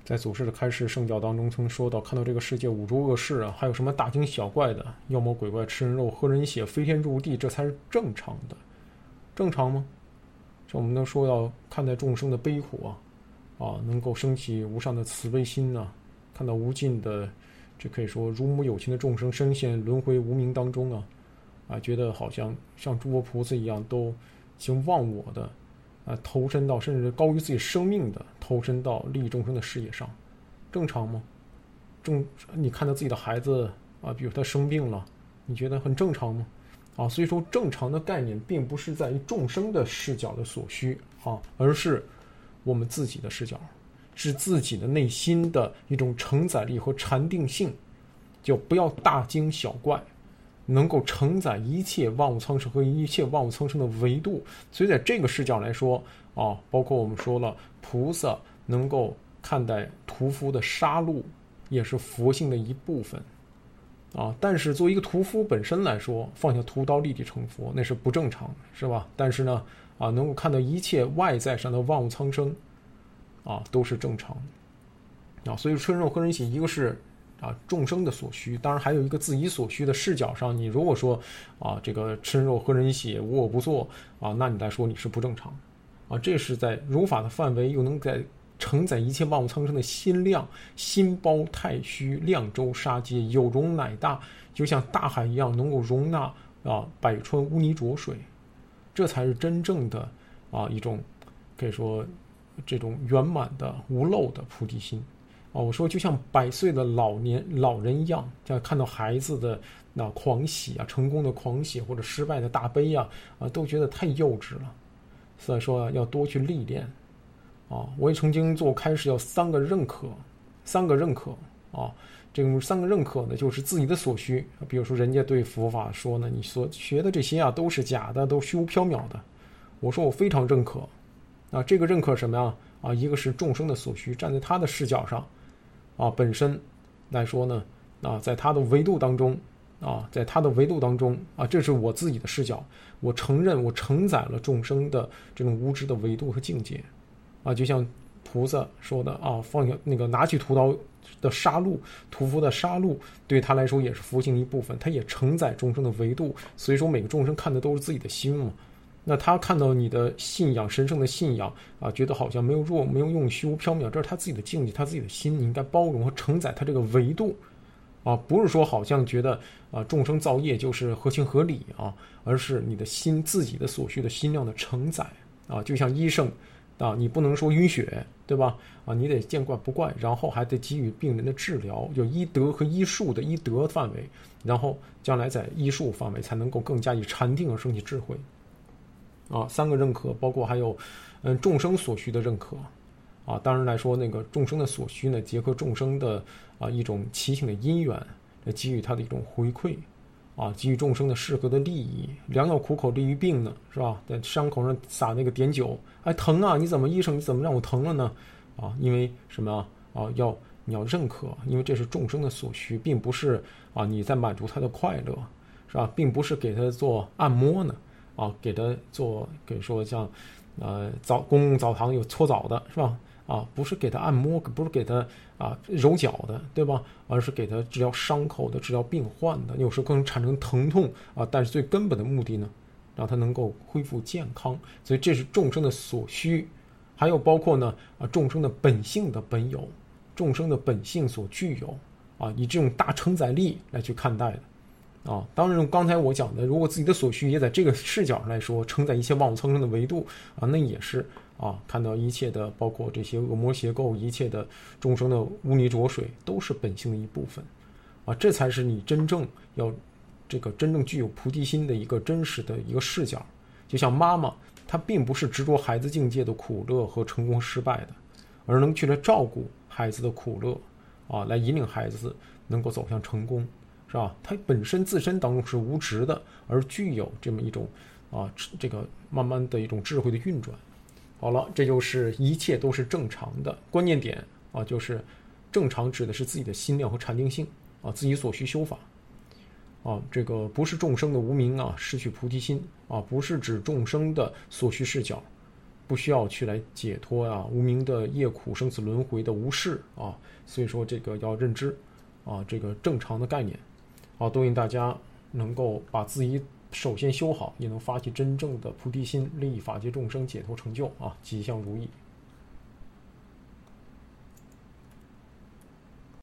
在祖师的开示圣教当中曾说到，看到这个世界五浊恶世啊，还有什么大惊小怪的，妖魔鬼怪吃人肉喝人血飞天入地，这才是正常的。正常吗？像我们都说要看待众生的悲苦能够升起无上的慈悲心看到无尽的，这可以说如母有情的众生深陷轮回无明当中觉得好像像诸佛菩萨一样都行忘我的投身到甚至高于自己生命的投身到利益众生的事业上，正常吗？你看到自己的孩子比如他生病了，你觉得很正常吗？所以说正常的概念并不是在于众生的视角的所需而是我们自己的视角，是自己的内心的一种承载力和禅定性，就不要大惊小怪，能够承载一切万物苍生和一切万物苍生的维度。所以在这个视角来说包括我们说了，菩萨能够看待屠夫的杀戮也是佛性的一部分但是作为一个屠夫本身来说，放下屠刀立地成佛那是不正常的，是吧？但是呢能够看到一切外在上的万物苍生都是正常的所以吃人肉喝人血，一个是众生的所需，当然还有一个自己所需的视角上，你如果说这个吃人肉喝人血无我不作那你来说你是不正常这是在如法的范围，又能在承载一切万物苍生的心量，心包太虚，量周沙界，有容乃大，就像大海一样能够容纳百川污泥浊水，这才是真正的一种可以说这种圆满的无漏的菩提心我说就像100岁的老人一样，像看到孩子的狂喜成功的狂喜或者失败的大悲都觉得太幼稚了。所以说要多去历练我也曾经做开示要3个认可这个3个认可呢，就是自己的所需。比如说人家对佛法说呢，你所学的这些都是假的，都虚无缥缈的。我说我非常认可这个认可什么一个是众生的所需，站在他的视角上本身来说呢在他的维度当中这是我自己的视角，我承认我承载了众生的这种无知的维度和境界就像菩萨说的放下那个拿起屠刀的杀戮，屠夫的杀戮对他来说也是佛性的一部分，他也承载众生的维度。所以说每个众生看的都是自己的心嘛，那他看到你的信仰，神圣的信仰觉得好像没有用，虚无缥缈，这是他自己的境界，他自己的心，你应该包容和承载他这个维度不是说好像觉得众生造业就是合情合理而是你的心自己的所需的心量的承载就像医生你不能说晕血，对吧你得见怪不怪，然后还得给予病人的治疗，有医德和医术的医德范围，然后将来在医术范围才能够更加以禅定而升起智慧3个认可，包括还有众生所需的认可当然来说那个众生的所需呢，结合众生的一种奇形的因缘来给予他的一种回馈给予众生的适合的利益。良药苦口利于病呢，是吧？在伤口上撒那个碘酒，疼你怎么医生你怎么让我疼了呢因为什么你要认可，因为这是众生的所需，并不是你在满足他的快乐，是吧？并不是给他做按摩呢给他做给说像公共澡堂有搓澡的，是吧不是给他按摩，不是给他揉脚的，对吧？而是给他治疗伤口的，治疗病患的，有时候可能产生疼痛但是最根本的目的呢，让他能够恢复健康。所以这是众生的所需，还有包括呢众生的本性的本有，众生的本性所具有以这种大承载力来去看待的当然刚才我讲的，如果自己的所需也在这个视角上来说，承载一切万物苍生的维度那也是看到一切的，包括这些恶魔邪垢，一切的众生的污泥浊水，都是本性的一部分这才是你真正具有菩提心的一个真实的一个视角。就像妈妈，她并不是执着孩子境界的苦乐和成功失败的，而能去来照顾孩子的苦乐来引领孩子能够走向成功，是吧？他本身自身当中是无执的，而具有这么一种这个慢慢的一种智慧的运转。好了，这就是一切都是正常的关键点就是正常指的是自己的心量和禅定性自己所需修法这个不是众生的无明失去菩提心不是指众生的所需视角不需要去来解脱啊无名的业苦、生死轮回的无视啊。所以说这个要认知啊这个正常的概念啊，都愿大家能够把自己首先修好，也能发起真正的菩提心，利益法界众生，解脱成就啊，吉祥如意。